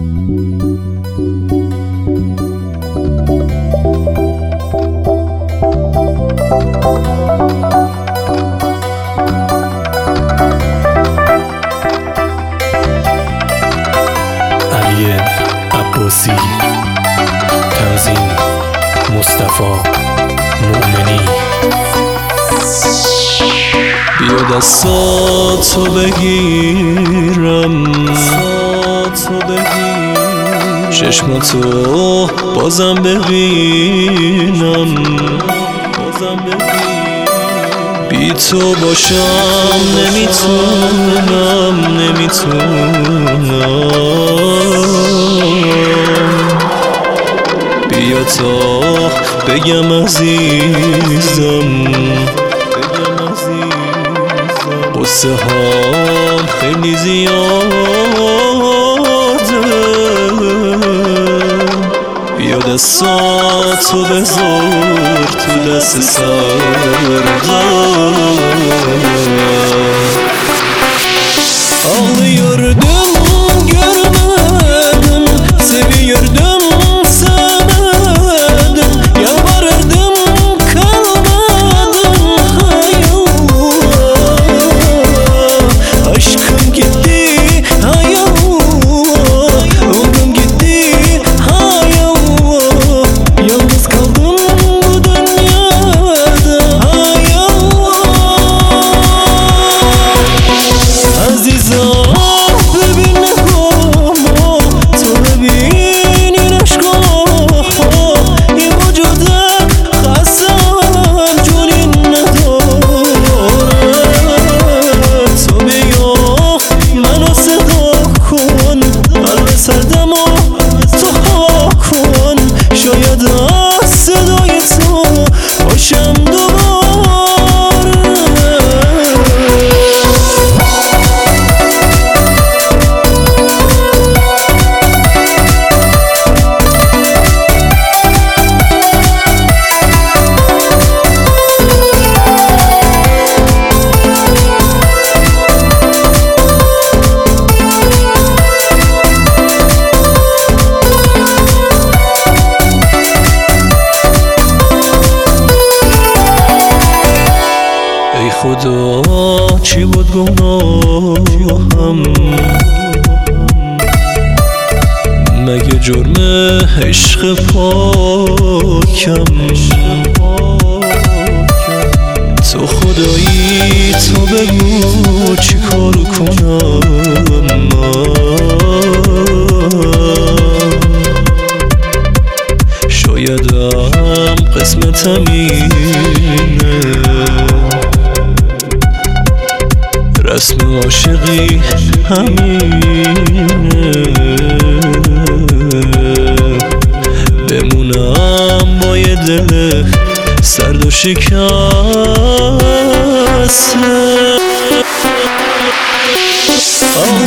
علی عباسی، تنظیم مصطفی مؤمنی. بیا دستاتو بگیرم، چشماتو بازم ببینم، بی تو باشم نمیتونم. بیا تا بگم عزیزم، قصه هام خیلی زیاده. بیا دستاتو بذار تو دست سردم. Ağlıyordum görmedim, seviyordum sevmedim, yalvarırdım kalmadım. Hay Allah, aşkım gitti, hay Allah, ömrüm gitti, hay Allah. Yalnız kaldım bu dünyada, hay Allah. Azizim خدا چی بود گناهم؟ مگه جرم عشق پاکم؟ تو خدایی تو بگو چی کار کنم؟ شایدم قسمتم اینه، رسم عاشقی همینه. بمونم با یه دل سرد و شکسته.